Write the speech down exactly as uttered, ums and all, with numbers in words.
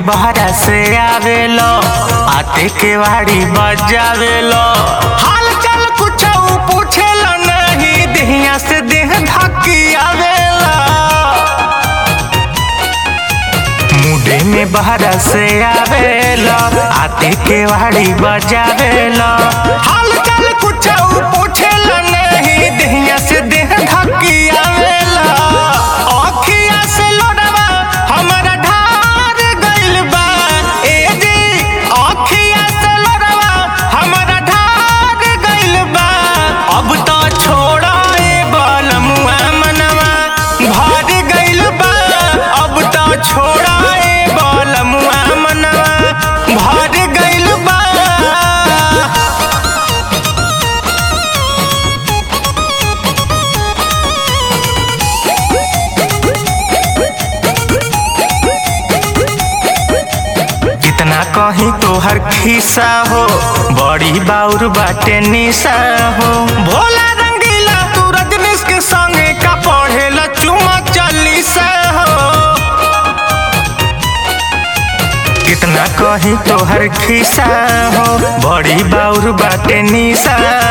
बहरा से आवेलो आते के वाड़ी बजावेलो हाल चाल कुछ पूछेला नहीं देहिया से देह धकी आवेला मुडे में बहरा से आवेलो आते के वाड़ी बजावेलो हाल चाल कुछ पूछेला नहीं देहिया से देह धकी आवेला अखिया से लोडवा हमरा ढार गइल बा ए जी अखिया से लोडवा हमरा ढार गइल बा अब तो छोड़ा ए बलमुआ मनवा भर गइल बा अब तो छोड़ा ए बलमुआ मनवा भर गइल बा। कितना कहीं तोहर खिस्सा हो बड़ी बाउर बाटे निशा हो भोला रंगीला तू रजनीश के संगे का पढ़ेला चुमा चालीसा हो कितना कहीं तोहर खिस्सा हो बड़ी बाउर बाटे निशा